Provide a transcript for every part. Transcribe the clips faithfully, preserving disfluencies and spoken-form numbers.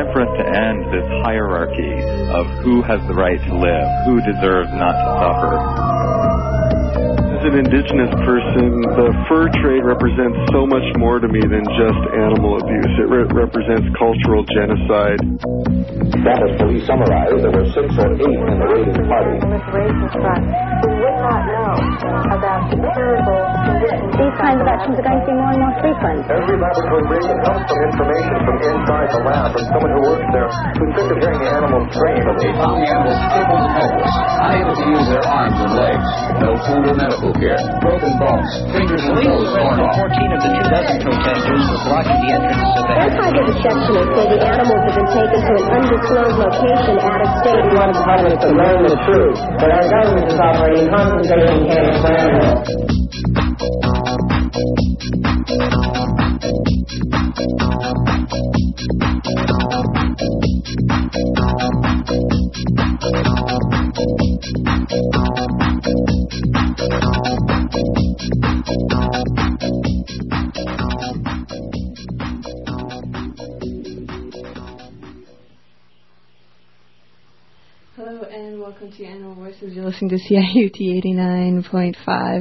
for us to end this hierarchy of who has the right to live, who deserves not to suffer. As an indigenous person, the fur trade represents so much more to me than just animal abuse. It re- represents cultural genocide. Dallas police summarized there were six or eight in the raiding party. We would not know about the terrible conditions. These kinds of actions are going to be more and more frequent. Every laboratory raid comes from information from inside the lab from someone who works there who's sick of hearing the animals scream. They found the animals crippled and helpless, unable to use their arms and legs. No food or medical care. Broken bones, fingers and toes torn off. fourteen of the two dozen protesters were blocking the entrance of the... Anti-Give sectionists say the animals have been taken to an undisclosed location out of state. We want the public to learn the truth, that our government is operating concentration camps for animals. Hello and welcome to Animal Voices. You're listening to C I U T eighty-nine point five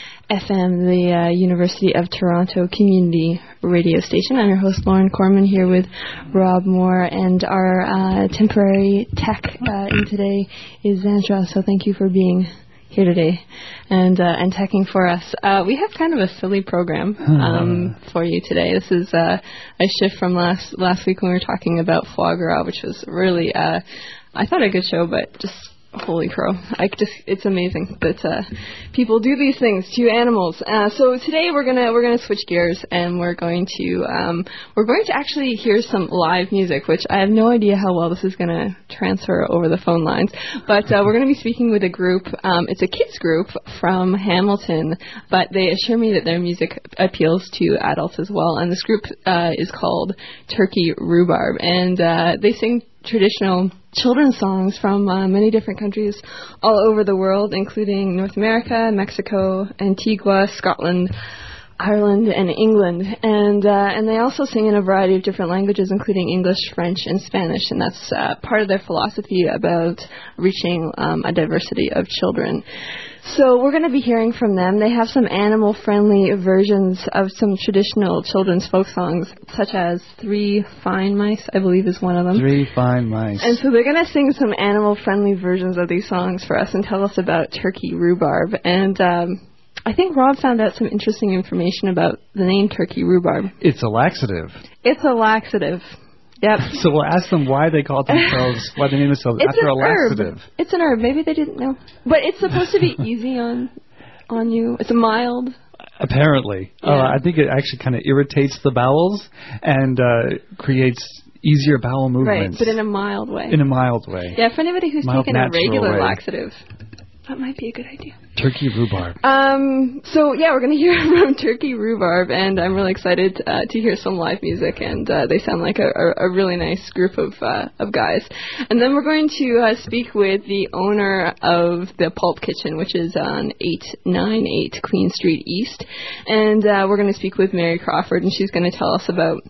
F M, the uh, University of Toronto community radio station. I'm your host, Lauren Corman, here with Rob Moore, and our uh, temporary tech uh, in today is Zandra, so thank you for being here today and uh, and teching for us. Uh, we have kind of a silly program um, for you today. This is uh, a shift from last last week when we were talking about foie gras, which was really... Uh, I thought a good show, but just holy crow. I just, it's amazing that uh, people do these things to animals. Uh, so today we're gonna we're gonna switch gears and we're going to um, we're going to actually hear some live music, which I have no idea how well this is gonna transfer over the phone lines. But uh, we're gonna be speaking with a group. Um, it's a kids group from Hamilton, but they assure me that their music appeals to adults as well. And this group uh, is called Turkey Rhubarb, and uh, they sing traditional children's songs from uh, many different countries all over the world, including North America, Mexico, Antigua, Scotland, Ireland, and England. And uh, and they also sing in a variety of different languages, including English, French, and Spanish. And that's uh, part of their philosophy about reaching um, a diversity of children. So we're going to be hearing from them. They have some animal-friendly versions of some traditional children's folk songs, such as Three Fine Mice, I believe is one of them. Three Fine Mice. And so they're going to sing some animal-friendly versions of these songs for us and tell us about Turkey Rhubarb. And um, I think Rob found out some interesting information about the name Turkey Rhubarb. It's a laxative. It's a laxative. Yep. So we'll ask them why they call themselves, why they name themselves it's after an a laxative. Herb. It's an herb. Maybe they didn't know. But it's supposed to be easy on on you. It's a mild. Apparently. Yeah. Uh, I think it actually kind of irritates the bowels and uh, creates easier bowel movements. Right, but in a mild way. In a mild way. Yeah, for anybody who's mild, taken a regular way. laxative, that might be a good idea. Turkey Rhubarb. Um. So, yeah, we're going to hear from Turkey Rhubarb, and I'm really excited uh, to hear some live music, and uh, they sound like a, a, a really nice group of uh, of guys. And then we're going to uh, speak with the owner of the Pulp Kitchen, which is on eight ninety-eight Queen Street East, and uh, we're going to speak with Mary Crawford, and she's going to tell us about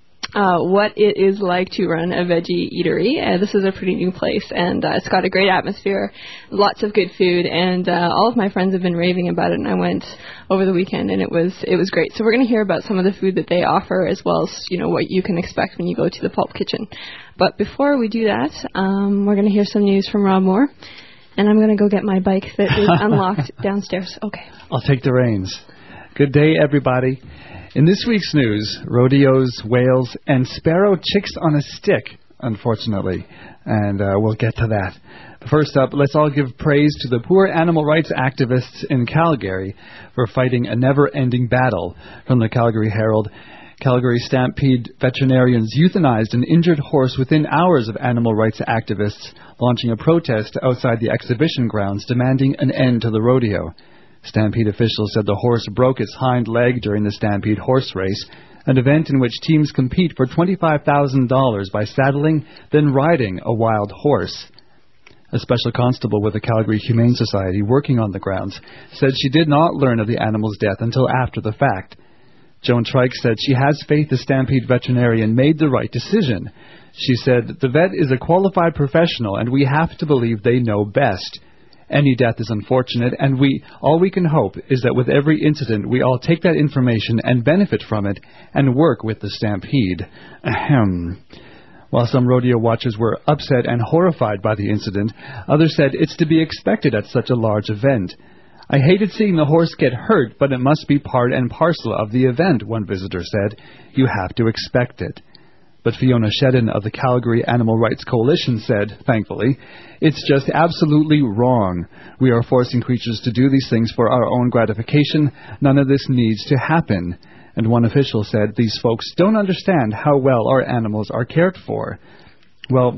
Uh, what it is like to run a veggie eatery. Uh, this is a pretty new place, and uh, it's got a great atmosphere, lots of good food, and uh, all of my friends have been raving about it, and I went over the weekend, and it was it was great. So we're going to hear about some of the food that they offer, as well as, you know, what you can expect when you go to the Pulp Kitchen. But before we do that, um, we're going to hear some news from Rob Moore, and I'm going to go get my bike that is unlocked downstairs. Okay. I'll take the reins. Good day, everybody. In this week's news, rodeos, whales, and sparrow chicks on a stick, unfortunately. And uh, we'll get to that. But first up, let's all give praise to the poor animal rights activists in Calgary for fighting a never-ending battle. From the Calgary Herald, Calgary Stampede veterinarians euthanized an injured horse within hours of animal rights activists launching a protest outside the exhibition grounds demanding an end to the rodeo. Stampede officials said the horse broke its hind leg during the Stampede horse race, an event in which teams compete for twenty-five thousand dollars by saddling, then riding a wild horse. A special constable with the Calgary Humane Society working on the grounds said she did not learn of the animal's death until after the fact. Joan Trike said she has faith the Stampede veterinarian made the right decision. She said, "The vet is a qualified professional, and we have to believe they know best. Any death is unfortunate, and we all we can hope is that with every incident, we all take that information and benefit from it and work with the stampede." Ahem. While some rodeo watchers were upset and horrified by the incident, others said it's to be expected at such a large event. "I hated seeing the horse get hurt, but it must be part and parcel of the event," one visitor said. "You have to expect it." But Fiona Shedden of the Calgary Animal Rights Coalition said, thankfully, "It's just absolutely wrong. We are forcing creatures to do these things for our own gratification. None of this needs to happen." And one official said, "These folks don't understand how well our animals are cared for." Well,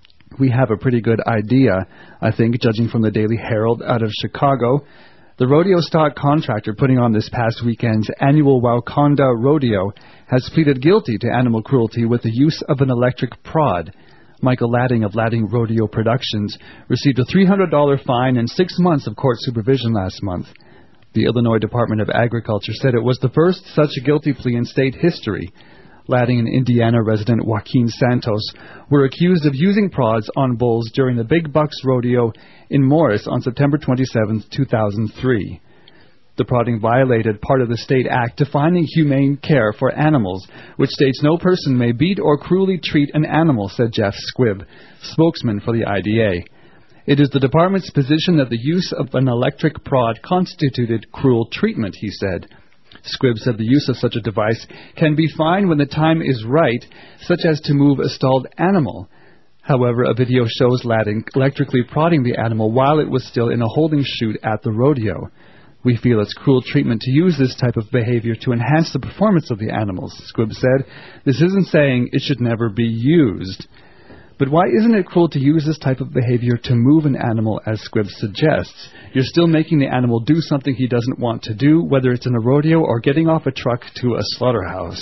we have a pretty good idea, I think, judging from the Daily Herald out of Chicago. The rodeo stock contractor putting on this past weekend's annual Wauconda Rodeo has pleaded guilty to animal cruelty with the use of an electric prod. Michael Ladding of Ladding Rodeo Productions received a three hundred dollars fine and six months of court supervision last month. The Illinois Department of Agriculture said it was the first such guilty plea in state history. Ladding and Indiana resident Joaquin Santos were accused of using prods on bulls during the Big Bucks Rodeo in Morris on September twenty-seventh, two thousand three. The prodding violated part of the state act defining humane care for animals, which states no person may beat or cruelly treat an animal, said Jeff Squibb, spokesman for the I D A. It is the department's position that the use of an electric prod constituted cruel treatment, he said. Squibb said the use of such a device can be fine when the time is right, such as to move a stalled animal. However, a video shows Ladding electrically prodding the animal while it was still in a holding chute at the rodeo. "We feel it's cruel treatment to use this type of behavior to enhance the performance of the animals," Squibb said. "This isn't saying it should never be used." But why isn't it cruel to use this type of behavior to move an animal, as Squibb suggests? You're still making the animal do something he doesn't want to do, whether it's in a rodeo or getting off a truck to a slaughterhouse.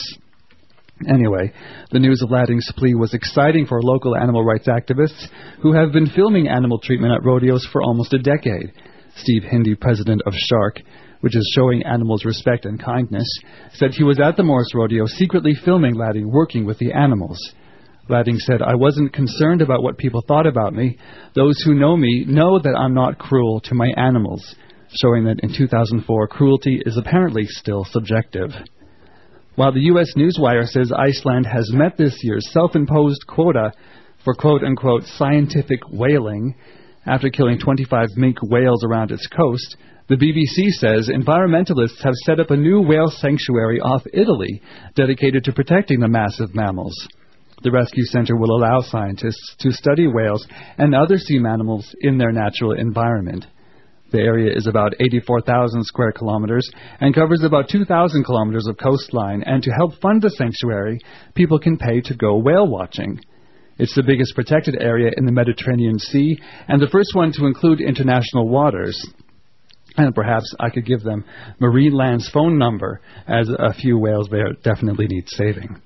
Anyway, the news of Ladding's plea was exciting for local animal rights activists who have been filming animal treatment at rodeos for almost a decade. Steve Hindy, president of Shark, which is showing animals respect and kindness, said he was at the Morris Rodeo secretly filming Ladding working with the animals. Ladding said, "I wasn't concerned about what people thought about me. Those who know me know that I'm not cruel to my animals," showing that in two thousand four, cruelty is apparently still subjective. While the U S Newswire says Iceland has met this year's self-imposed quota for quote-unquote scientific whaling after killing twenty-five mink whales around its coast, the B B C says environmentalists have set up a new whale sanctuary off Italy dedicated to protecting the massive mammals. The rescue center will allow scientists to study whales and other sea mammals in their natural environment. The area is about eighty-four thousand square kilometers and covers about two thousand kilometers of coastline, and to help fund the sanctuary, people can pay to go whale watching. It's the biggest protected area in the Mediterranean Sea and the first one to include international waters. And perhaps I could give them Marineland's phone number, as a few whales there definitely need saving.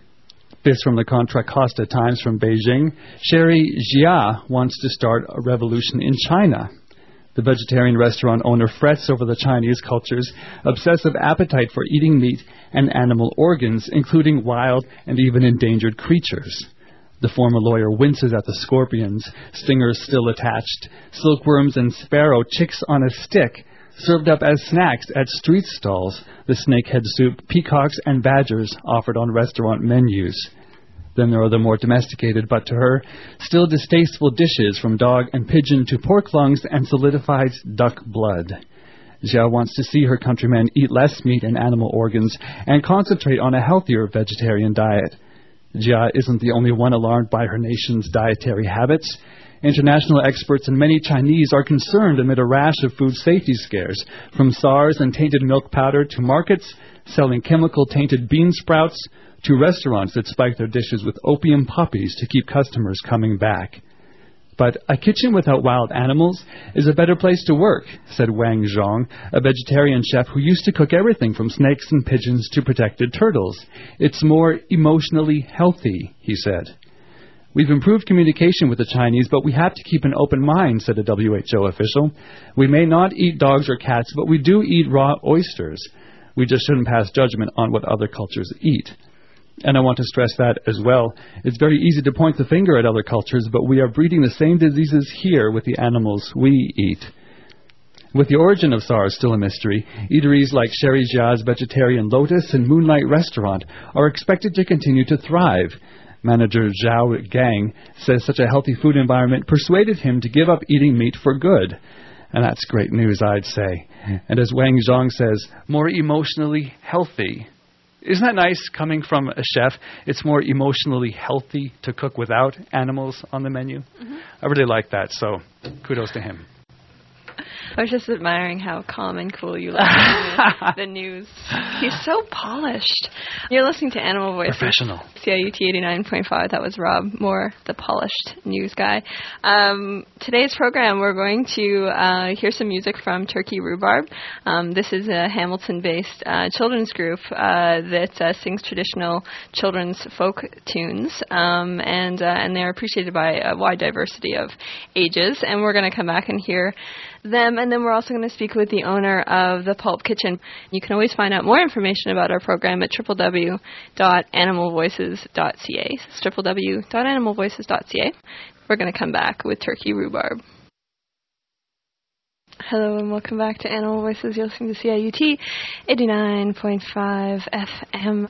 This from the Contra Costa Times from Beijing. Sherry Jia wants to start a revolution in China. The vegetarian restaurant owner frets over the Chinese culture's obsessive appetite for eating meat and animal organs, including wild and even endangered creatures. The former lawyer winces at the scorpions, stingers still attached, silkworms and sparrow chicks on a stick, served up as snacks at street stalls, the snakehead soup, peacocks and badgers offered on restaurant menus. Then there are the more domesticated, but to her, still distasteful dishes from dog and pigeon to pork lungs and solidified duck blood. Jia wants to see her countrymen eat less meat and animal organs and concentrate on a healthier vegetarian diet. Jia isn't the only one alarmed by her nation's dietary habits. International experts and many Chinese are concerned amid a rash of food safety scares, from SARS and tainted milk powder to markets selling chemical-tainted bean sprouts to restaurants that spike their dishes with opium poppies to keep customers coming back. But a kitchen without wild animals is a better place to work, said Wang Zhong, a vegetarian chef who used to cook everything from snakes and pigeons to protected turtles. It's more emotionally healthy, he said. We've improved communication with the Chinese, but we have to keep an open mind, said a W H O official. We may not eat dogs or cats, but we do eat raw oysters. We just shouldn't pass judgment on what other cultures eat. And I want to stress that as well. It's very easy to point the finger at other cultures, but we are breeding the same diseases here with the animals we eat. With the origin of SARS still a mystery, eateries like Sherry Jia's Vegetarian Lotus and Moonlight Restaurant are expected to continue to thrive. Manager Zhao Gang says such a healthy food environment persuaded him to give up eating meat for good. And that's great news, I'd say. And as Wang Zhong says, more emotionally healthy. Isn't that nice coming from a chef? It's more emotionally healthy to cook without animals on the menu. Mm-hmm. I really like that, so kudos to him. I was just admiring how calm and cool you look in the news. He's so polished. You're listening to Animal Voices. Professional. C I U T eighty-nine point five. That was Rob Moore, the polished news guy. Um, today's program, we're going to uh, hear some music from Turkey Rhubarb. Um, this is a Hamilton-based uh, children's group uh, that uh, sings traditional children's folk tunes, um, and uh, and they're appreciated by a wide diversity of ages. And we're going to come back and hear them, and then we're also going to speak with the owner of the Pulp Kitchen. You can always find out more information about our program at w w w dot animal voices dot c a. It's w w w dot animal voices dot c a. We're going to come back with Turkey Rhubarb. Hello and welcome back to Animal Voices. You're listening to C I U T eighty-nine point five F M.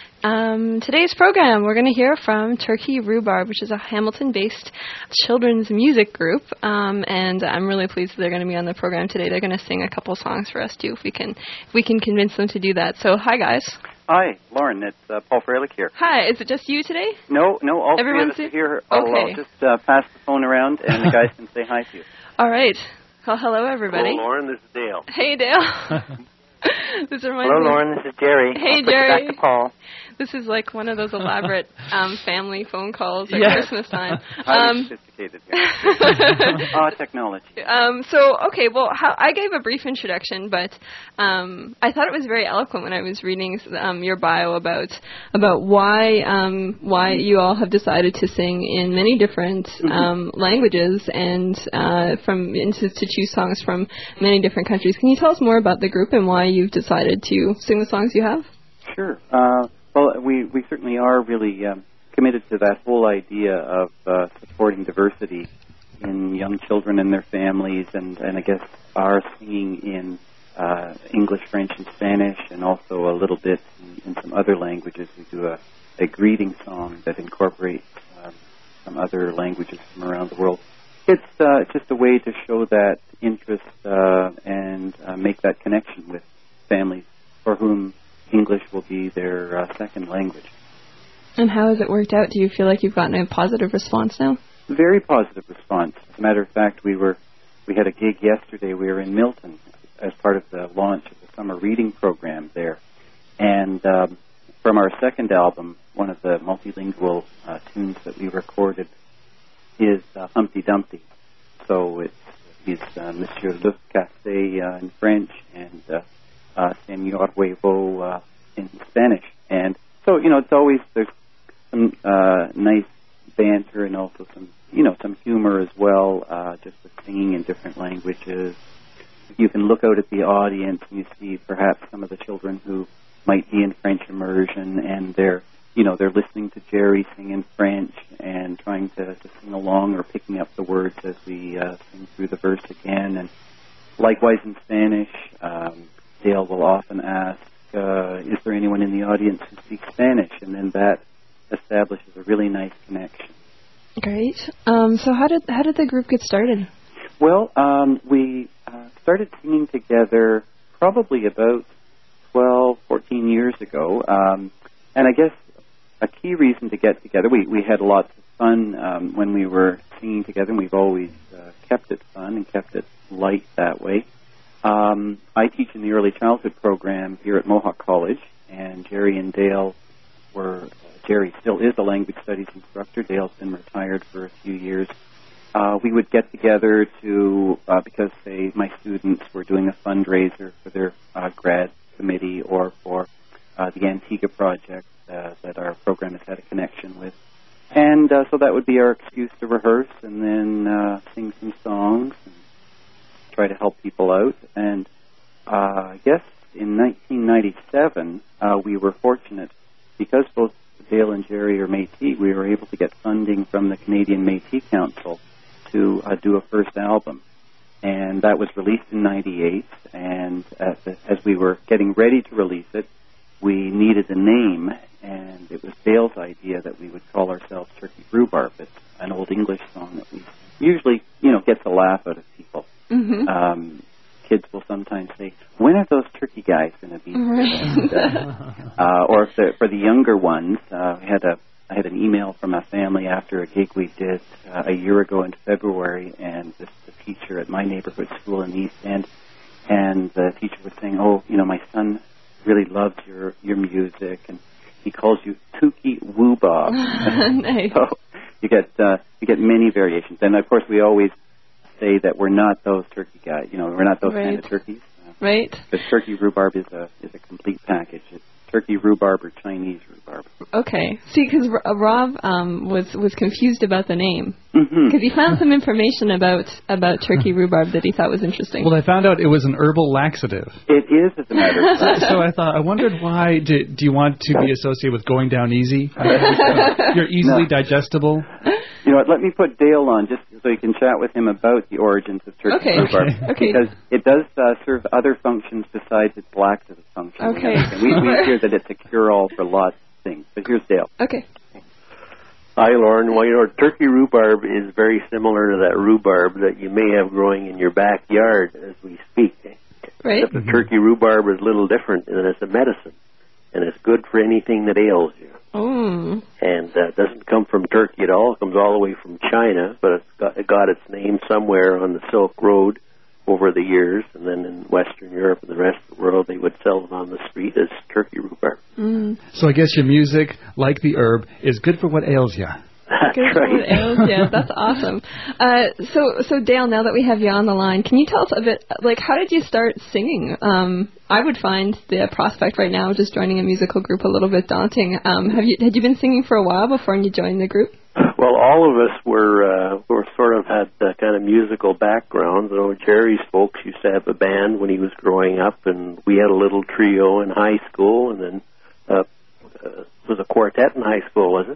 Um, today's program, we're going to hear from Turkey Rhubarb, which is a Hamilton-based children's music group, um, and I'm really pleased that they're going to be on the program today. They're going to sing a couple songs for us too, if we can, if we can convince them to do that. So, hi guys. Hi, Lauren. It's uh, Paul Freilich here. Hi. Is it just you today? No, no. All Everyone's three of us are here. I'll, okay. I'll just uh, pass the phone around, and the guys can say hi to you. All right. Well, hello everybody. Hello, Lauren. This is Dale. Hey, Dale. This reminds Hello, me. Lauren. This is Jerry. Hey, I'll put Jerry. you back to Paul. This is like one of those elaborate um, family phone calls at Yes. Christmas time. Highly Um, sophisticated here. Ah, technology. Um, so, okay, well, how, I gave a brief introduction, but um, I thought it was very eloquent when I was reading um, your bio about about why um, why you all have decided to sing in many different um, languages and uh, from and to, to choose songs from many different countries. Can you tell us more about the group and why you've decided to sing the songs you have? Sure. Uh, well, we, we certainly are really um, committed to that whole idea of uh, supporting diversity in young children and their families, and, and I guess our singing in uh, English, French, and Spanish, and also a little bit in, in some other languages. We do a, a greeting song that incorporates um, some other languages from around the world. It's uh, just a way to show that interest uh, and uh, make that connection with families for whom English will be their uh, second language. And how has it worked out? Do you feel like you've gotten a positive response now? Very positive response. As a matter of fact, we were we had a gig yesterday. We were in Milton as part of the launch of the summer reading program there. And um, from our second album, one of the multilingual uh, tunes that we recorded is uh, Humpty Dumpty. So it's, it's uh, Monsieur Le Cassé uh, in French and uh, uh, Señor Huevo uh, in Spanish. And so, you know, it's always, there's some uh, nice banter and also some, you know, some humor as well, uh, just with singing in different languages. You can look out at the audience and you see perhaps some of the children who might be in French immersion, and they're, you know, they're listening to Jerry sing in French and trying to, to sing along or picking up the words as we uh, sing through the verse again. And likewise in Spanish, um, Dale will often ask, uh, is there anyone in the audience who speaks Spanish? And then that establishes a really nice connection. Great. Um, so how did how did the group get started? Well, um, we uh, started singing together probably about twelve, fourteen years ago. Um, and I guess a key reason to get together, we, we had lots of fun um, when we were singing together, and we've always uh, kept it fun and kept it light that way. Um, I teach in the early childhood program here at Mohawk College, and Jerry and Dale were, uh, Jerry still is a language studies instructor. Dale's been retired for a few years. Uh, we would get together to, uh, because, say, my students were doing a fundraiser for their uh, grad committee or for uh, the Antigua project uh, that our program has had a connection with. And uh, so that would be our excuse to rehearse and then uh, sing some songs and try to help people out. And uh, I guess in nineteen ninety-seven, uh, we were fortunate because both Dale and Jerry are Métis, we were able to get funding from the Canadian Métis Council to uh, do a first album. And that was released in ninety-eight, and as, as we were getting ready to release it, we needed a name, and it was Dale's idea that we would call ourselves Turkey Rhubarb. It's an old English song that we usually, you know, gets a laugh out of people. Mm-hmm. Um, kids will sometimes say, when are those turkey guys going to be here? Right. And, uh, uh, or if the, for the younger ones, uh, we had a I had an email from a family after a gig we did uh, a year ago in February, and this the teacher at my neighborhood school in the East End, and the teacher was saying, oh, you know, my son really loves your, your music, and he calls you Tuki Woobob. Nice. So you get, uh, you get many variations. And, of course, we always say that we're not those turkey guys. You know, we're not those right. kind of turkeys. Uh, right. But Turkey Rhubarb is a, is a complete package. It's Turkey rhubarb or Chinese rhubarb. Okay. See, because uh, Rob um, was was confused about the name because mm-hmm. he found some information about about turkey rhubarb that he thought was interesting. Well, I found out it was an herbal laxative. It is, as a matter of fact. So I thought, I wondered why. Do, do you want to be associated with going down easy? You're easily no. digestible. You know what? Let me put Dale on just so you can chat with him about the origins of turkey okay. rhubarb. Okay. Because it does uh, serve other functions besides its laxative function. Okay. And we, we hear that it's a cure-all for lots of things. But here's Dale. Okay. Hi, Lauren. Well, you know, turkey rhubarb is very similar to that rhubarb that you may have growing in your backyard as we speak. Right. Except the turkey rhubarb is a little different, and it's a medicine, and it's good for anything that ails you. Mm. And uh, it doesn't come from Turkey at all. It comes all the way from China, but it's got, it got its name somewhere on the Silk Road over the years, and then in Western Europe and the rest of the world, they would sell it on the street as turkey rhubarb. Mm. So I guess your music, like the herb, is good for what ails you. That's good right. For what ails you. That's awesome. Uh, so, so Dale, now that we have you on the line, can you tell us a bit, like, how did you start singing? Um, I would find the prospect right now of just joining a musical group a little bit daunting. Um, have you had you been singing for a while before you joined the group? Well, all of us were uh, were sort of had uh, kind of musical backgrounds. You know, Jerry's folks used to have a band when he was growing up, and we had a little trio in high school, and then uh, uh, it was a quartet in high school, was it?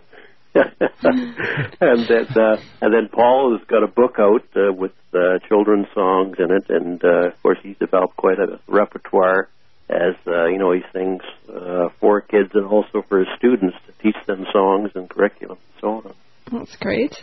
and then uh, and then Paul has got a book out uh, with uh, children's songs in it, and uh, of course he's developed quite a repertoire. As uh, you know, he sings uh, for kids and also for his students to teach them songs and curriculum and so on. That's great.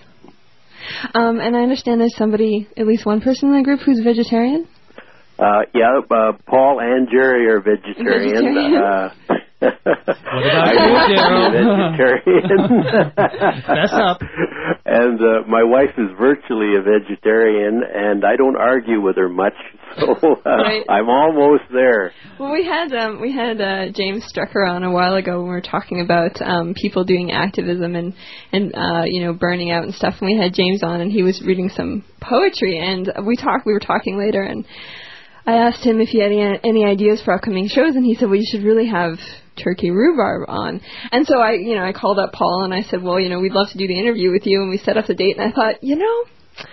Um, and I understand there's somebody, at least one person in the group, who's vegetarian? Uh, yeah, uh, Paul and Jerry are vegetarian. Vegetarian? Uh, what about you, Daryl? Vegetarian. That's up. And uh, my wife is virtually a vegetarian, and I don't argue with her much, so uh, right. I'm almost there. Well, we had um, we had uh, James Strucker on a while ago when we were talking about um, people doing activism and and uh, you know burning out and stuff. And we had James on, and he was reading some poetry, and we talked. We were talking later, and I asked him if he had any, any ideas for upcoming shows, and he said, well, you should really have Turkey Rhubarb on. And so I, you know, I called up Paul, and I said, well, you know, we'd love to do the interview with you, and we set up the date, and I thought, you know,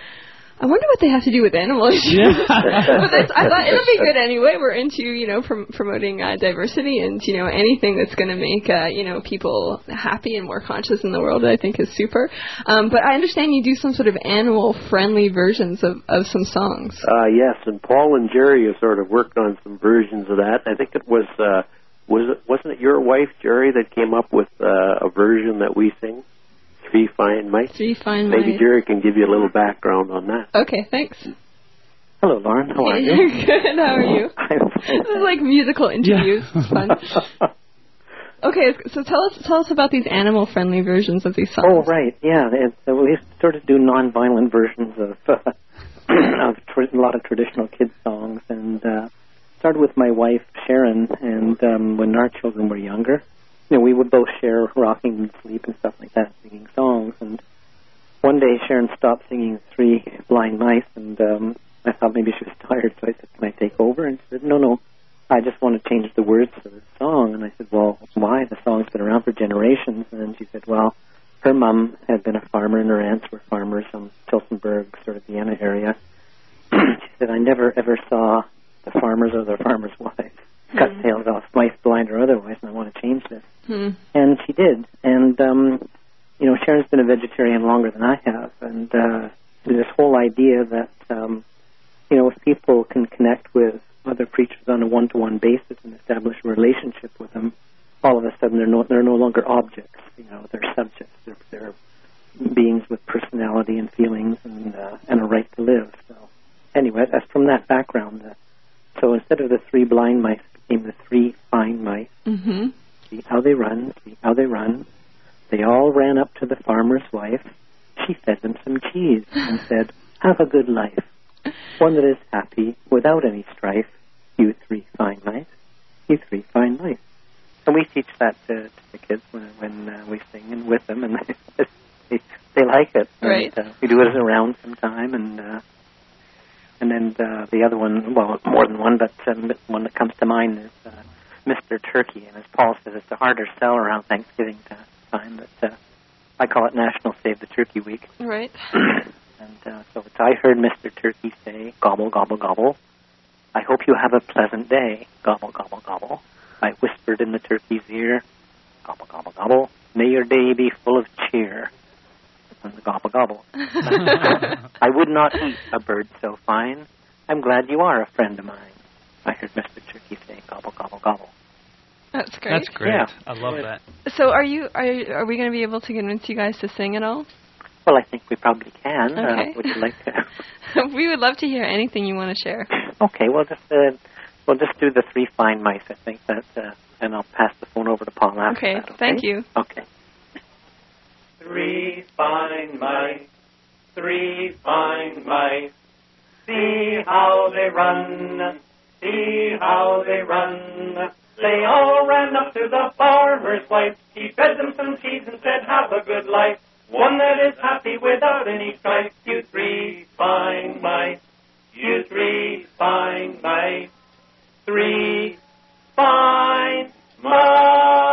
I wonder what they have to do with animal issues. Yeah. But that's, I thought it'll be good anyway. We're into, you know, prom- promoting uh, diversity and, you know, anything that's going to make, uh, you know, people happy and more conscious in the world, I think is super. Um, but I understand you do some sort of animal-friendly versions of, of some songs. Uh, yes, and Paul and Jerry have sort of worked on some versions of that. I think it was, uh, was it, wasn't it your wife, Jerry, that came up with uh, a version that we sing? Three Fine Mice. Three Fine Maybe Mice. Jerry can give you a little background on that. Okay, thanks. Hello, Lauren. How are you? Good. How are you? This is like musical interviews. Yeah. It's fun. Okay, so tell us tell us about these animal-friendly versions of these songs. Oh, right. Yeah, it's, uh, we sort of do non-violent versions of, uh, of tr- a lot of traditional kids songs, and uh, started with my wife Sharon, and um, when our children were younger. You know, we would both share rocking and sleep and stuff like that, singing songs. And one day Sharon stopped singing Three Blind Mice, and um, I thought maybe she was tired, so I said, can I take over? And she said, no, no, I just want to change the words to the song. And I said, well, why? The song's been around for generations. And then she said, well, her mom had been a farmer, and her aunts were farmers from Tilsonburg, sort of Vienna area. She said, I never, ever saw the farmers or the farmers' wives cut tails off, mice blind or otherwise, and I want to change this. Hmm. And she did. And And, um, you know, Sharon's been a vegetarian longer than I have, and uh, this whole idea that, um, you know, if people can connect with other creatures on a one-to-one basis and establish a relationship with them, all of a sudden they're no, they're no longer objects. You know, they're subjects. They're, they're beings with personality and feelings and uh, and a right to live. So, anyway, that's from that background. Uh, so instead of the three blind mice, it became the three fine mice. Mm-hmm. See how they run. See how they run. They all ran up to the farmer's wife. She fed them some cheese and said, "Have a good life, one that is happy without any strife. You three fine mice. You three fine mice." And we teach that to, to the kids when, when uh, we sing and with them, and they, they, they like it. Right. And, uh, we do it around sometime, and uh, and then uh, the other one, well, more than one, but um, one that comes to mind is uh, Mister Turkey. And as Paul says, it's a harder sell around Thanksgiving time, but uh, I call it National Save the Turkey Week. Right. And uh, so it's, I heard Mister Turkey say, "Gobble, gobble, gobble. I hope you have a pleasant day. Gobble, gobble, gobble." I whispered in the turkey's ear, "Gobble, gobble, gobble. May your day be full of cheer." And the gobble, gobble. "I would not eat a bird so fine. I'm glad you are a friend of mine." I heard Mister Turkey say, "Gobble, gobble, gobble." That's great. That's great. Yeah. I love that. So are you are you, are we going to be able to convince you guys to sing at all? Well, I think we probably can. Okay. Uh, would you like to? We would love to hear anything you want to share. Okay, well, just uh, we'll just do the three fine mice. I think that, uh, and I'll pass the phone over to Paul after Okay, that. Okay, thank you. Okay. Three fine mice, three fine mice. See how they run, see how they run. They all ran up to the farmer's wife. He fed them some cheese and said, "Have a good life, one that is happy without any strife. You three fine mice, you three fine mice, three fine mice."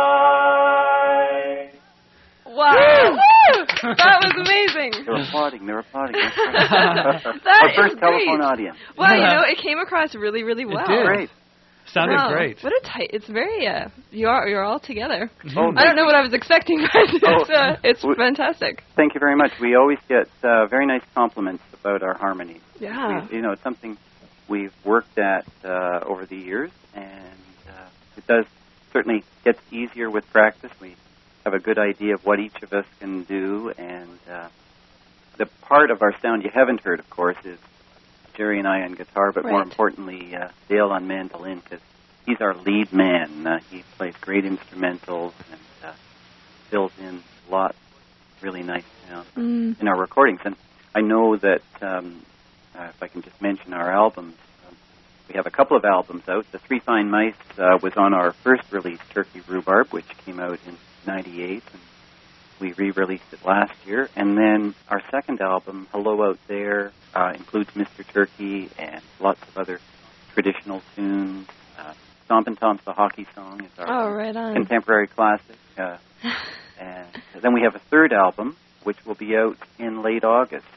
Wow. That was amazing. They're applauding. They're applauding. That Our is first great. telephone audience. Well, you know, it came across really, really well. It did. Great. Sounded wow. great. What a tight! It's very. Uh, you are. You're all together. Oh, I don't know what I was expecting, but it's, Oh. uh, it's We- fantastic. Thank you very much. We always get uh, very nice compliments about our harmonies. Yeah. We, you know, it's something we've worked at uh, over the years, and uh, it does certainly gets easier with practice. We have a good idea of what each of us can do, and uh, the part of our sound you haven't heard, of course, is Jerry and I on guitar, but Right. more importantly, uh, Dale on mandolin, because he's our lead man. Uh, he plays great instrumentals and uh, fills in lots of really nice sound Mm. in our recordings. And I know that, um, uh, if I can just mention our albums, um, we have a couple of albums out. The Three Fine Mice uh, was on our first release, Turkey Rhubarb, which came out in ninety-eight, and we re-released it last year. And then our second album, Hello Out There, uh, includes Mister Turkey and lots of other traditional tunes. Uh, Stompin' Tom's The Hockey Song is our Oh, right on. contemporary classic. Uh, and then we have a third album, which will be out in late August.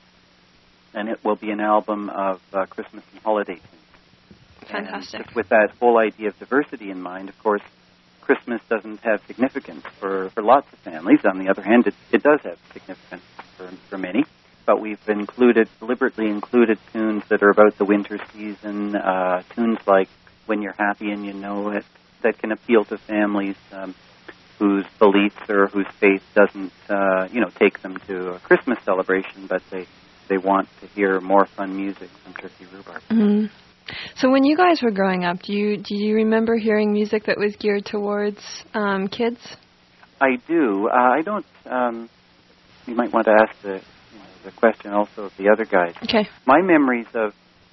And it will be an album of uh, Christmas and holiday tunes. Fantastic. And just with that whole idea of diversity in mind, of course, Christmas doesn't have significance for, for lots of families. On the other hand, it, it does have significance for, for many. But we've included, deliberately included tunes that are about the winter season, uh, tunes like When You're Happy and You Know It, that can appeal to families um, whose beliefs or whose faith doesn't, uh, you know, take them to a Christmas celebration, but they, they want to hear more fun music from Turkey Rhubarb. Mm-hmm. So when you guys were growing up, do you do you remember hearing music that was geared towards um, kids? I do. Uh, I don't. Um, you might want to ask the you know, the question also of the other guys. Okay. My memories of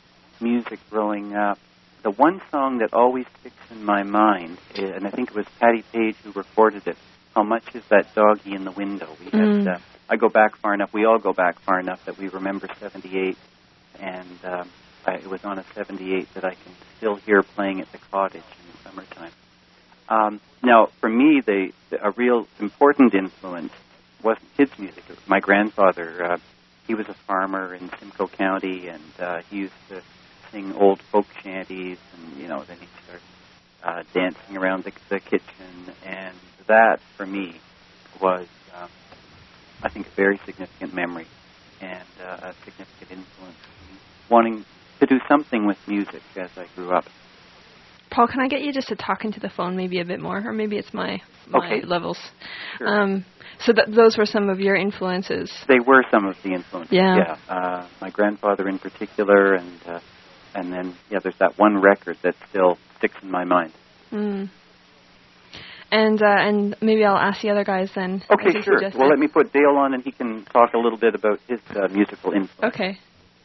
music growing up, the one song that always sticks in my mind, and I think it was Patti Page who recorded it. How much is that doggy in the window? We had. Mm. Uh, I go back far enough. We all go back far enough that we remember seventy-eight, and. Um, I, it was on a seventy-eight that I can still hear playing at the cottage in the summertime. Um, now, for me, the, the, a real important influence wasn't kids' music. It was my grandfather. Uh, he was a farmer in Simcoe County, and uh, he used to sing old folk shanties, and, you know, then he started uh, dancing around the, the kitchen. And that, for me, was I think, a very significant memory and uh, a significant influence in wanting to do something with music as I grew up. Paul, can I get you just to talk into the phone maybe a bit more, or maybe it's my my okay. levels. Sure. Um, so th- those were some of your influences. They were some of the influences. Yeah. yeah. Uh, my grandfather in particular, and uh, and then yeah, there's that one record that still sticks in my mind. Mm. And uh, and maybe I'll ask the other guys then. Okay, sure. Well, let me put Dale on, and he can talk a little bit about his uh, musical influence. Okay.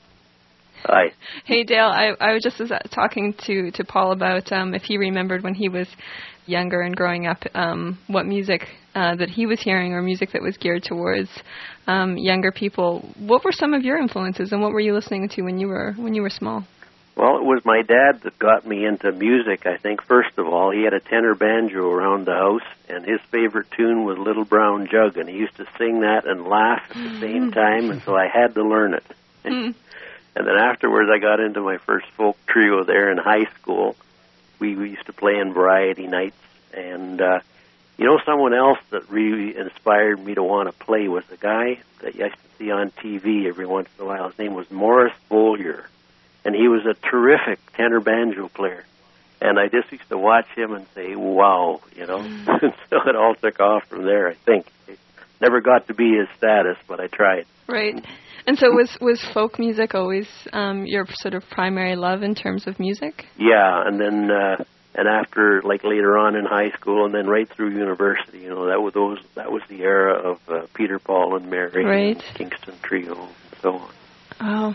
Hi. Hey, Dale. I I was just uh, talking to, to Paul about um, if he remembered when he was younger and growing up, um, what music uh, that he was hearing or music that was geared towards um, younger people. What were some of your influences, and what were you listening to when you were when you were small? Well, it was my dad that got me into music, I think, first of all. He had a tenor banjo around the house, and his favorite tune was Little Brown Jug, and he used to sing that and laugh at the same time, and so I had to learn it. Mm. And then afterwards, I got into my first folk trio there in high school. We, we used to play in variety nights, and, uh, you know, someone else that really inspired me to want to play was a guy that you used to see on T V every once in a while. His name was Morris Bollier. And he was a terrific tenor banjo player. And I just used to watch him and say, wow, you know. Mm. So it all took off from there, I think. It never got to be his status, but I tried. Right. And so was, was folk music always um, your sort of primary love in terms of music? Yeah, and then uh, and after, like later on in high school and then right through university, you know, that was those that was the era of uh, Peter, Paul, and Mary, right. and Kingston Trio, and so on. Oh.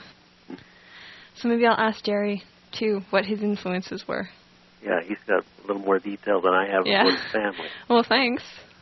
So maybe I'll ask Jerry, too, what his influences were. Yeah, he's got a little more detail than I have yeah. about his family. Well, thanks.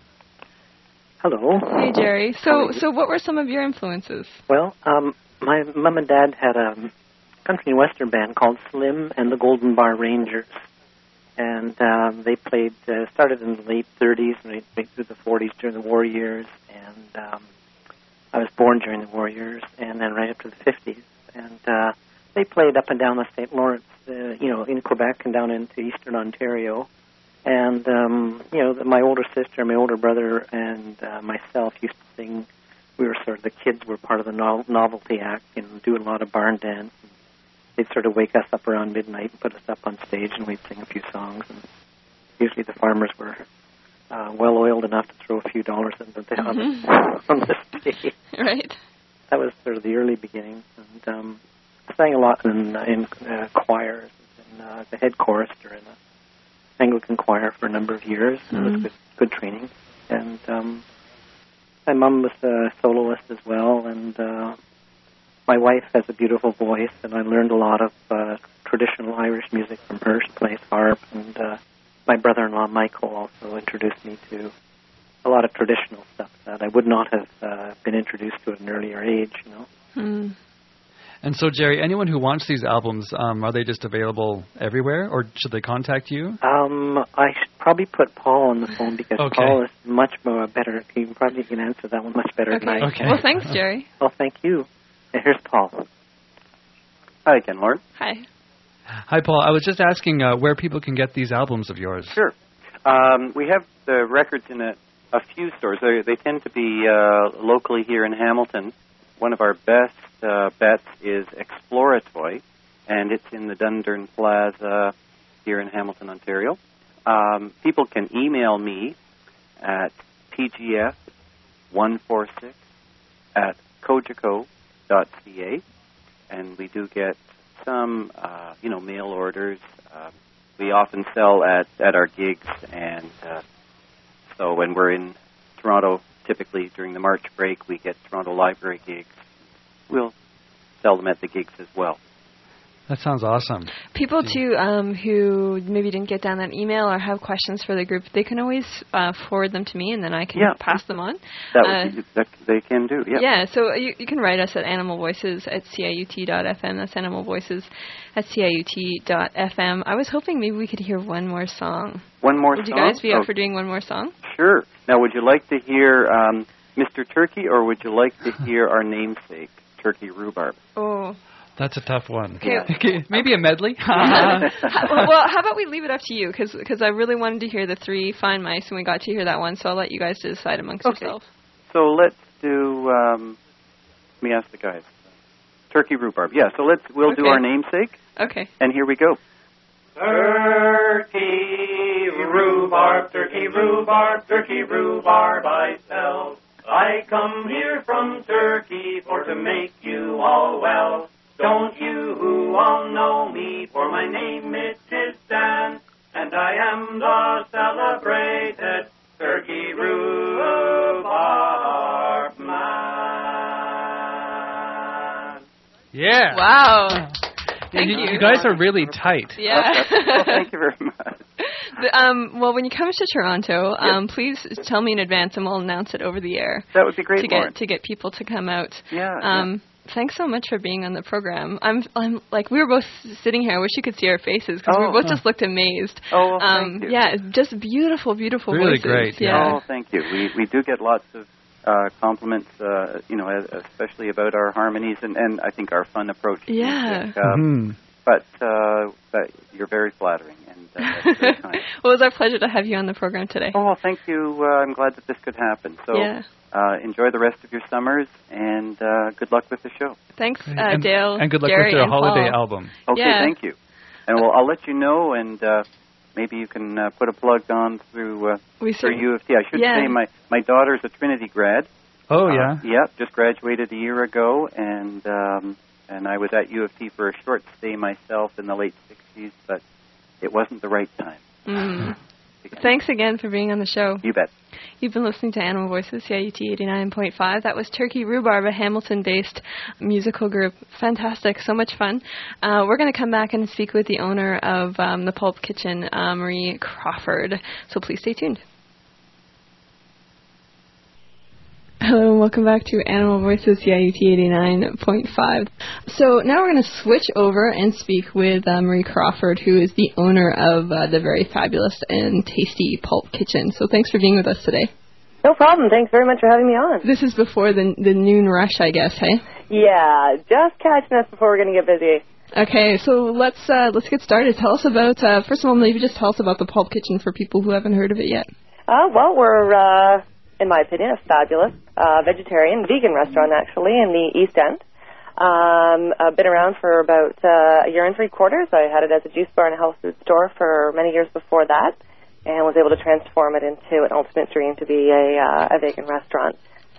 Hello. Hey, Jerry. So so what were some of your influences? Well, um, my mom and dad had a country and western band called Slim and the Golden Bar Rangers. And um, they played, uh, started in the late thirties and they played through the forties during the war years. And um, I was born during the war years and then right up to the fifties. And uh, they played up and down the Saint Lawrence, uh, you know, in Quebec and down into eastern Ontario. And, um, you know, my older sister, my older brother, and uh, myself used to sing. We were sort of, the kids were part of the no- novelty act and do a lot of barn dance. And they'd sort of wake us up around midnight and put us up on stage and we'd sing a few songs. And usually the farmers were uh, well-oiled enough to throw a few dollars into the mm-hmm. on the stage. Right. That was sort of the early beginning. And um, I sang a lot in, in uh, choirs, in uh, the head chorister in a Anglican choir for a number of years. Mm-hmm. It was good, good training. And um, my mom was a soloist as well, and uh, my wife has a beautiful voice, and I learned a lot of uh, traditional Irish music from her. She plays harp, and uh, my brother-in-law Michael also introduced me to a lot of traditional stuff that I would not have uh, been introduced to at an earlier age, you know. Mm. And so, Jerry, anyone who wants these albums, um, are they just available everywhere, or should they contact you? Um, I should probably put Paul on the phone because okay. Paul is much more better. He probably can answer that one much better okay. than I okay. can. Well, thanks, Jerry. Well, thank you. And here's Paul. Hi again, Lauren. Hi. Hi, Paul. I was just asking uh, where people can get these albums of yours. Sure. Um, we have the records in a, a few stores. They, they tend to be uh, locally here in Hamilton. One of our best uh, bets is Exploratoy, and it's in the Dundurn Plaza here in Hamilton, Ontario. Um, people can email me at p g f one four six at cogeco dot c a, and we do get some, uh, you know, mail orders. Uh, we often sell at, at our gigs, and uh, so when we're in Toronto, typically during the March break, we get Toronto Library gigs. We'll sell them at the gigs as well. That sounds awesome. People, too, um, who maybe didn't get down that email or have questions for the group, they can always uh, forward them to me, and then I can yeah. pass them on. That, uh, would be, that they can do, yeah. Yeah, so you, you can write us at animal voices at c i u t dot f m. That's animal voices at c i u t dot f m. I was hoping maybe we could hear one more song. One more would song? Would you guys be oh. up for doing one more song? Sure. Now, would you like to hear um, Mister Turkey, or would you like to hear our namesake, Turkey Rhubarb? Oh. That's a tough one. Okay. okay. Maybe a medley? well, well, how about we leave it up to you, because I really wanted to hear the three Fine Mice, and we got to hear that one, so I'll let you guys decide amongst okay. yourselves. So let's do, um, let me ask the guys. Turkey rhubarb. Yeah, so let's, we'll okay. do our namesake. Okay. And here we go. Turkey rhubarb, turkey rhubarb, turkey rhubarb I sell. I come here from Turkey for to make you all well. Don't you all know me, for my name it is Dan, and I am the celebrated turkey rhubarb man. Yeah. Wow. Thank you, you. You guys are really tight. Yeah. Well, thank you very much. The, um, well, when you come to Toronto, um, yes. please tell me in advance, and we'll announce it over the air. That would be great, to Lauren. get to get people to come out. Yeah. Um, yeah. Thanks so much for being on the program. I'm, I'm like we were both sitting here. I wish you could see our faces because oh, we both oh. just looked amazed. Oh, well, um, thank you. Yeah, just beautiful, beautiful really voices. Really great. Yeah. Oh, thank you. We we do get lots of uh, compliments, uh, you know, especially about our harmonies and, and I think our fun approach to yeah. music. Um, mm-hmm. But, uh, but you're very flattering, and uh, that's very kind. Well, it was our pleasure to have you on the program today. Oh, well, thank you. Uh, I'm glad that this could happen. So yeah. uh, enjoy the rest of your summers, and uh, good luck with the show. Thanks, uh, and, Dale, And good luck Gary, with your and holiday Paul. album. Okay, yeah. thank you. And we'll, I'll let you know, and uh, maybe you can uh, put a plug on through, uh, we through should. U of T. I should yeah. say my, my daughter's a Trinity grad. Oh, uh, yeah? Yeah, just graduated a year ago, and... Um, And I was at U of T for a short stay myself in the late sixties, but it wasn't the right time. Mm. Thanks again for being on the show. You bet. You've been listening to Animal Voices, C I U T eighty-nine point five. That was Turkey Rhubarb, a Hamilton-based musical group. Fantastic. So much fun. Uh, we're going to come back and speak with the owner of um, the Pulp Kitchen, uh, Marie Crawford. So please stay tuned. Hello and welcome back to Animal Voices, C I U T eighty-nine point five. So now we're going to switch over and speak with uh, Marie Crawford, who is the owner of uh, the very fabulous and tasty Pulp Kitchen. So thanks for being with us today. No problem. Thanks very much for having me on. This is before the the noon rush, I guess, hey? Yeah, just catching us before we're going to get busy. Okay, so let's uh, let's get started. Tell us about, uh, first of all, maybe just tell us about the Pulp Kitchen for people who haven't heard of it yet. Uh, well, we're... Uh in my opinion, a fabulous uh, vegetarian, vegan restaurant, actually, in the East End. Um, I've been around for about uh, a year and three quarters. I had it as a juice bar and a health food store for many years before that, and was able to transform it into an ultimate dream to be a, uh, a vegan restaurant.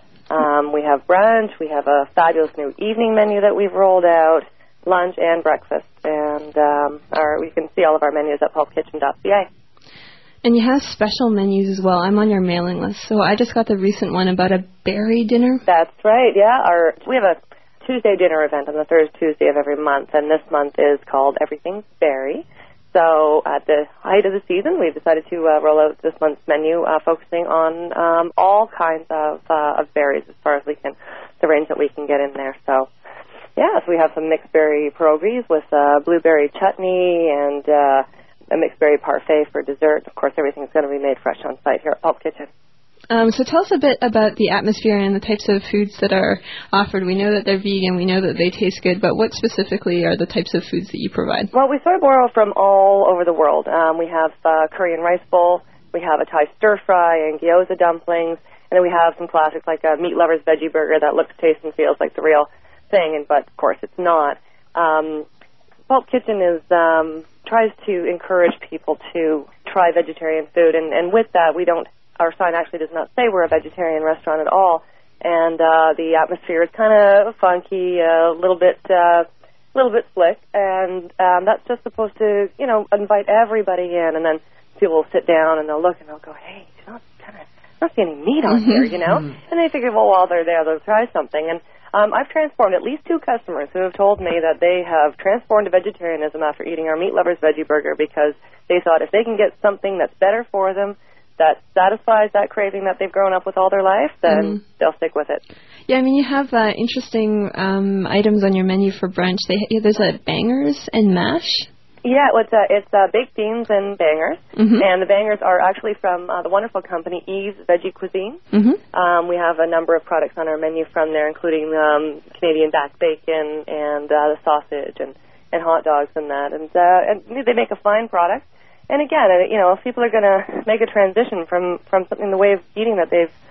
Um, we have brunch. We have a fabulous new evening menu that we've rolled out, lunch and breakfast. And um, our, you can see all of our menus at pulp kitchen dot c a. And you have special menus as well. I'm on your mailing list. So I just got the recent one about a berry dinner. That's right, yeah. Our we have a Tuesday dinner event on the third Tuesday of every month, and this month is called Everything's Berry. So at the height of the season, we've decided to uh, roll out this month's menu, uh, focusing on um, all kinds of, uh, of berries as far as we can, the range that we can get in there. So, yeah, so we have some mixed berry pierogies with uh, blueberry chutney and... Uh, a mixed berry parfait for dessert. Of course, everything's going to be made fresh on site here at Pulp Kitchen. Um, so tell us a bit about the atmosphere and the types of foods that are offered. We know that they're vegan. We know that they taste good. But what specifically are the types of foods that you provide? Well, we sort of borrow from all over the world. Um, we have uh, curry and rice bowl. We have a Thai stir-fry and gyoza dumplings. And then we have some classics like a meat lover's veggie burger that looks, tastes, and feels like the real thing. And but, of course, it's not. Um, Pulp Kitchen is... Um, tries to encourage people to try vegetarian food, and, and with that, we don't, our sign actually does not say we're a vegetarian restaurant at all, and uh, the atmosphere is kind of funky, a uh, little bit, a uh, little bit slick, and um, that's just supposed to, you know, invite everybody in, and then people will sit down and they'll look and they'll go, hey, you know, kind of, I don't see any meat on here, you know, and they figure, well, while they're there, they'll try something, and Um, I've transformed at least two customers who have told me that they have transformed to vegetarianism after eating our Meat Lover's Veggie Burger because they thought if they can get something that's better for them, that satisfies that craving that they've grown up with all their life, then mm. they'll stick with it. Yeah, I mean, you have uh, interesting um, items on your menu for brunch. They, yeah, there's a bangers and mash. Yeah, well, it's, uh, it's uh, baked beans and bangers, mm-hmm. and the bangers are actually from uh, the wonderful company Eve's Veggie Cuisine. Mm-hmm. Um, we have a number of products on our menu from there, including um, Canadian back bacon and uh, the sausage and, and hot dogs and that, and, uh, and they make a fine product. And again, you know, if people are going to make a transition from, from something, the way of eating that they've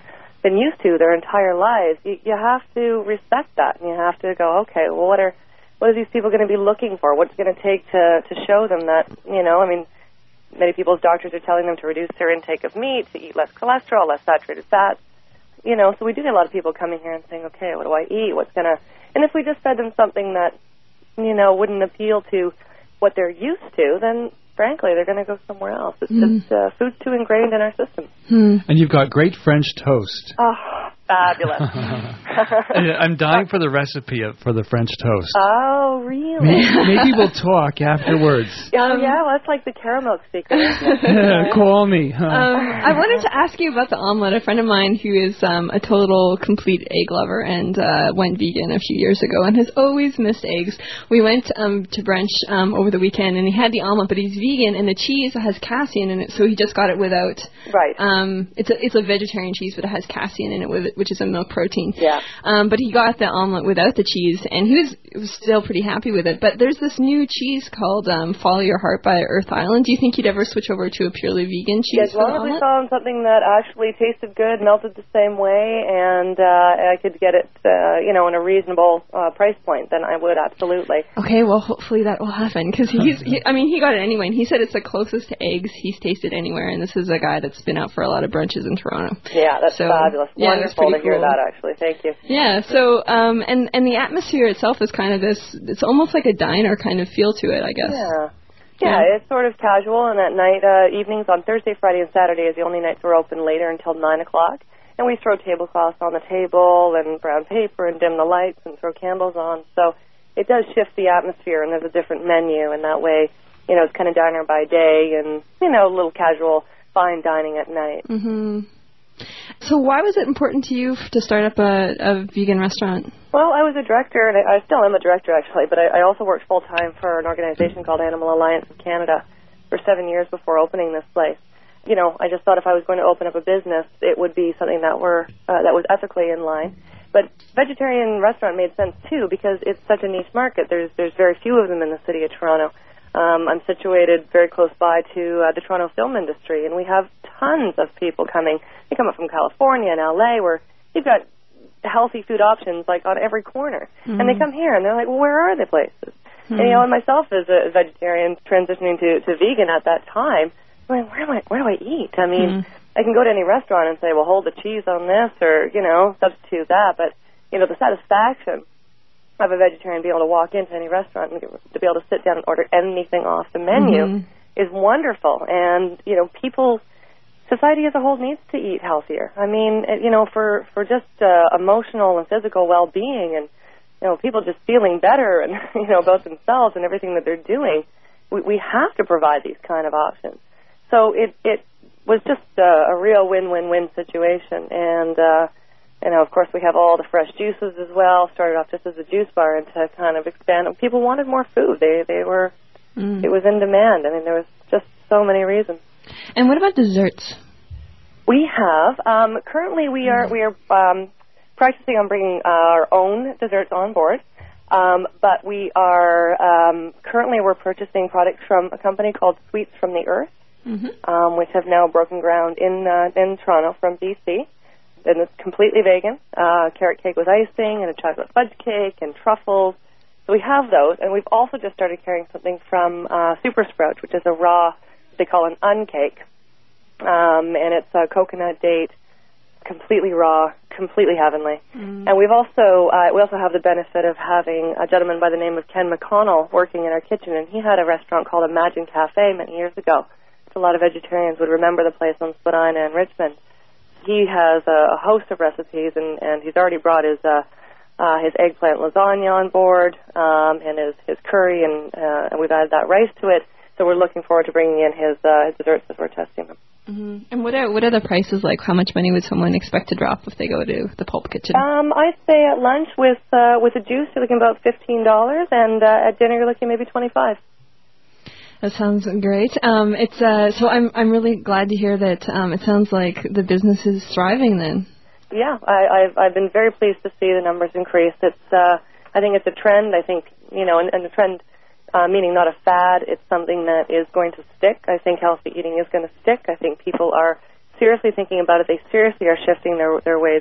been used to their entire lives, you, you have to respect that, and you have to go, okay, well, what are what are these people going to be looking for? What's it going to take to to show them that, you know, I mean, many people's doctors are telling them to reduce their intake of meat, to eat less cholesterol, less saturated fats, you know, so we do get a lot of people coming here and saying, okay, what do I eat? What's going to, and if we just fed them something that, you know, wouldn't appeal to what they're used to, then frankly, they're going to go somewhere else. It's Mm. just uh, food's too ingrained in our system. Hmm. And you've got great French toast. Oh, fabulous. I'm dying for the recipe of, for the French toast. Oh, really? Maybe, maybe we'll talk afterwards. Oh, yeah, well, that's like the caramel secret. Call me. Huh? Um, I wanted to ask you about the omelet. A friend of mine who is um, a total complete egg lover and uh, went vegan a few years ago and has always missed eggs. We went um, to brunch um, over the weekend and he had the omelet, but he's vegan and the cheese has casein in it, so he just got it without. Right. Um, it's a it's a vegetarian cheese, but it has casein in it, with it which is a milk protein. Yeah. Um, but he got the omelet without the cheese, and he was, was still pretty happy with it. But there's this new cheese called um, Follow Your Heart by Earth Island. Do you think you'd ever switch over to a purely vegan cheese? As long as we found something that actually tasted good, melted the same way, and uh, I could get it, uh, you know, in a reasonable uh, price point, then I would absolutely. Okay, well, hopefully that will happen, because he's, he, I mean, he got it anyway, and he said it's the closest to eggs he's tasted anywhere, and this is a guy that's been out for a lot of brunches in Toronto. Yeah, that's so, fabulous. Yeah, Wonderful to hear cool. that, actually. Thank you. Yeah, so, um, and, and the atmosphere itself is kind of this, it's almost like a diner kind of feel to it, I guess. Yeah. Yeah, yeah. It's sort of casual, and at night, uh, evenings on Thursday, Friday, and Saturday is the only nights we're open later until nine o'clock. And we throw tablecloths on the table and brown paper and dim the lights and throw candles on. So it does shift the atmosphere, and there's a different menu, and that way, you know, it's kind of diner by day and, you know, a little casual fine dining at night. Mm-hmm. So why was it important to you to start up a, a vegan restaurant? Well, I was a director, and I, I still am a director, actually, but I, I also worked full-time for an organization called Animal Alliance of Canada for seven years before opening this place. You know, I just thought if I was going to open up a business, it would be something that were uh, that was ethically in line. But vegetarian restaurant made sense, too, because it's such a niche market. There's there's very few of them in the city of Toronto. Um, I'm situated very close by to uh, the Toronto film industry, and we have tons of people coming. They come up from California and L A, where you've got healthy food options, like, on every corner. Mm-hmm. And they come here, and they're like, well, where are the places? Mm-hmm. And, you know, and myself as a vegetarian transitioning to, to vegan at that time, I'm like, where do I, where do I eat? I mean, mm-hmm. I can go to any restaurant and say, well, hold the cheese on this, or, you know, substitute that. But, you know, the satisfaction of a vegetarian being able to walk into any restaurant and to be able to sit down and order anything off the menu mm-hmm. is wonderful. And, you know, people, society as a whole needs to eat healthier. I mean, you know, for, for just uh, emotional and physical well-being and, you know, people just feeling better and, you know, about themselves and everything that they're doing, we, we have to provide these kind of options. So it, it was just uh, a real win-win-win situation. And, uh, you know, of course, we have all the fresh juices as well. Started off just as a juice bar, and to kind of expand. People wanted more food. They they were, mm. it was in demand. I mean, there was just so many reasons. And what about desserts? We have um, currently we are we are um, practicing on bringing our own desserts on board. Um, but we are um, currently we're purchasing products from a company called Sweets from the Earth, mm-hmm. um, which have now broken ground in uh, in Toronto from B C. And it's completely vegan, uh, carrot cake with icing and a chocolate fudge cake and truffles. So we have those, and we've also just started carrying something from uh, Super Sprout, which is a raw, they call an uncake. Um, and it's a coconut date, completely raw, completely heavenly. Mm. And we've also, uh, we also have the benefit of having a gentleman by the name of Ken McConnell working in our kitchen, and he had a restaurant called Imagine Cafe many years ago. So a lot of vegetarians would remember the place on Spadina in Richmond. He has a host of recipes, and, and he's already brought his uh, uh, his eggplant lasagna on board, um, and his, his curry, and, uh, and we've added that rice to it. So we're looking forward to bringing in his, uh, his desserts as we're testing them. Mm-hmm. And what are what are the prices like? How much money would someone expect to drop if they go to the Pulp Kitchen? Um, I'd say at lunch with uh, with a juice, you're looking about fifteen dollars, and uh, at dinner, you're looking maybe twenty-five dollars. That sounds great. Um, it's uh, so I'm I'm really glad to hear that. Um, it sounds like the business is thriving then. Yeah, I, I've I've been very pleased to see the numbers increase. It's uh, I think it's a trend. I think you know, and, and the trend uh, meaning not a fad. It's something that is going to stick. I think healthy eating is going to stick. I think people are seriously thinking about it. They seriously are shifting their their ways.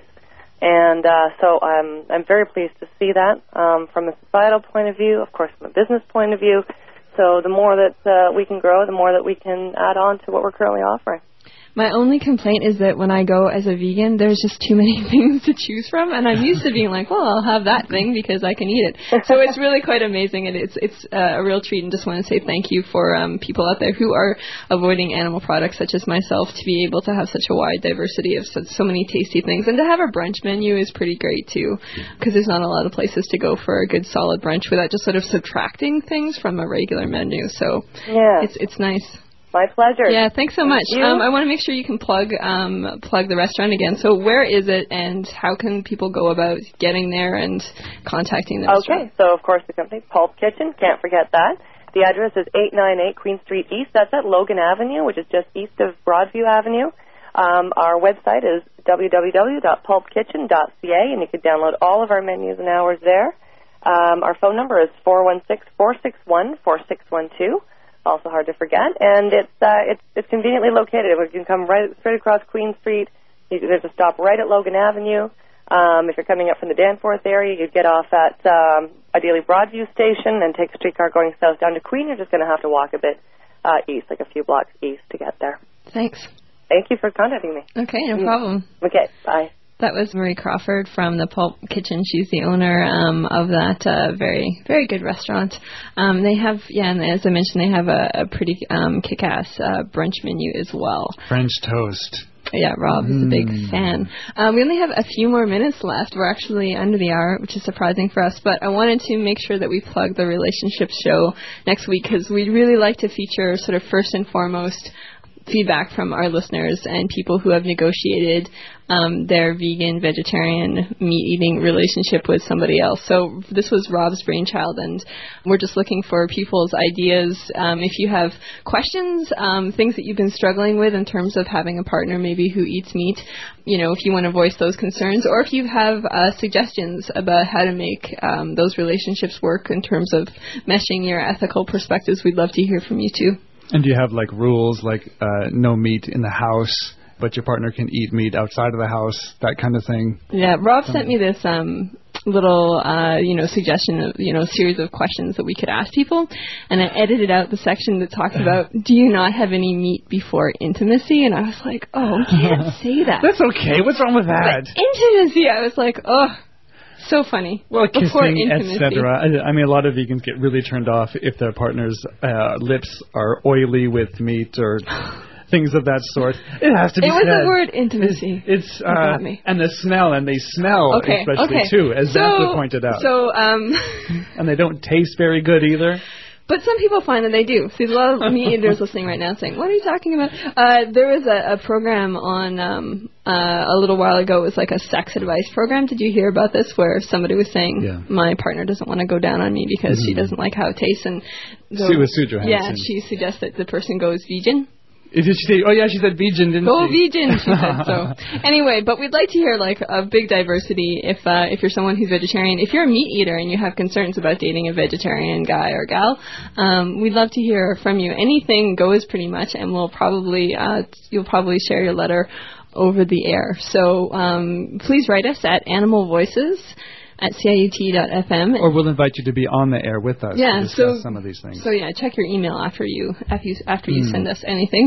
And uh, so I'm I'm very pleased to see that um, from a societal point of view, of course, from a business point of view. So the more that uh, we can grow, the more that we can add on to what we're currently offering. My only complaint is that when I go as a vegan, there's just too many things to choose from, and I'm used to being like, well, I'll have that thing because I can eat it. So it's really quite amazing, and it's it's uh, a real treat, and just want to say thank you for um, people out there who are avoiding animal products, such as myself, to be able to have such a wide diversity of so, so many tasty things. And to have a brunch menu is pretty great, too, because there's not a lot of places to go for a good solid brunch without just sort of subtracting things from a regular menu. So yeah. it's it's nice. My pleasure. Yeah, thanks so Thank much. you. Um, I want to make sure you can plug um, plug the restaurant again. So where is it, and how can people go about getting there and contacting the restaurant? Okay, so of course the company, Pulp Kitchen, can't forget that. The address is eight ninety-eight Queen Street East. That's at Logan Avenue, which is just east of Broadview Avenue. Um, our website is w w w dot pulp kitchen dot c a, and you can download all of our menus and hours there. Um, our phone number is four one six, four six one, four six one two. Also hard to forget, and it's uh, it's it's conveniently located. You can come right straight across Queen Street. You, there's a stop right at Logan Avenue. Um, if you're coming up from the Danforth area, you get off at um, ideally Broadview Station and take a streetcar going south down to Queen. You're just going to have to walk a bit uh, east, like a few blocks east, to get there. Thanks. Thank you for contacting me. Okay, no problem. Okay, bye. That was Marie Crawford from the Pulp Kitchen. She's the owner um, of that uh, very, very good restaurant. Um, they have, yeah, and as I mentioned, they have a, a pretty um, kick-ass uh, brunch menu as well. French toast. Yeah, Rob is a big Mm. fan. Um, we only have a few more minutes left. We're actually under the hour, which is surprising for us. But I wanted to make sure that we plug the relationships show next week, because we'd really like to feature sort of first and foremost feedback from our listeners and people who have negotiated um, their vegan, vegetarian, meat-eating relationship with somebody else. So this was Rob's brainchild, and we're just looking for people's ideas. Um, if you have questions, um, things that you've been struggling with in terms of having a partner maybe who eats meat, you know, if you want to voice those concerns, or if you have uh, suggestions about how to make um, those relationships work in terms of meshing your ethical perspectives, we'd love to hear from you too. And do you have, like, rules, like uh, no meat in the house, but your partner can eat meat outside of the house, that kind of thing? Yeah, Rob sent me this um, little, uh, you know, suggestion of, you know, series of questions that we could ask people, and I edited out the section that talks about, do you not have any meat before intimacy? And I was like, oh, we can't say that. That's okay. What's wrong with that? But intimacy, I was like, oh. So funny. Well, kissing, et intimacy. cetera. I, I mean, a lot of vegans get really turned off if their partner's uh, lips are oily with meat or things of that sort. It has to be It was said. the word intimacy. It's uh, and the smell, and they smell okay, especially okay. too, as so, Zantha pointed out. So, um, and they don't taste very good either. But some people find that they do. See, there's a lot of meat eaters listening right now saying, what are you talking about? Uh, there was a, a program on um, uh, a little while ago. It was like a sex advice program. Did you hear about this, where somebody was saying, yeah. my partner doesn't want to go down on me because mm-hmm. she doesn't like how it tastes? And so, Sue Sue Johansson. Yeah, she suggests that the person goes vegan. Did she say, oh, yeah, she said vegan, didn't Go she? Go vegan, she said so. Anyway, but we'd like to hear, like, a big diversity if uh, if you're someone who's vegetarian. If you're a meat eater and you have concerns about dating a vegetarian guy or gal, um, we'd love to hear from you. Anything goes pretty much, and we'll probably, uh, you'll probably share your letter over the air. So um, please write us at Animal Voices at C I U T dot F M. Or we'll invite you to be on the air with us yeah, to discuss so, some of these things. So, yeah, check your email after you after you, after you mm. send us anything.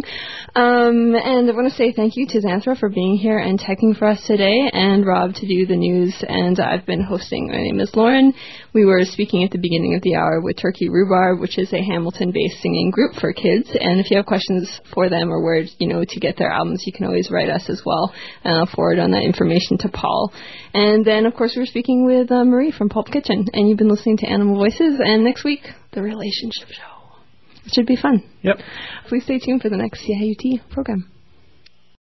Um, and I want to say thank you to Xanthra for being here and teching for us today, and Rob to do the news. And I've been hosting. My name is Lauren. We were speaking at the beginning of the hour with Turkey Rhubarb, which is a Hamilton-based singing group for kids. And if you have questions for them or where, you know, to get their albums, you can always write us as well. And I'll forward on that information to Paul. And then, of course, we were speaking with uh, Marie from Pulp Kitchen. And you've been listening to Animal Voices. And next week, the relationship show. It should be fun. Yep. Please stay tuned for the next C I U T program.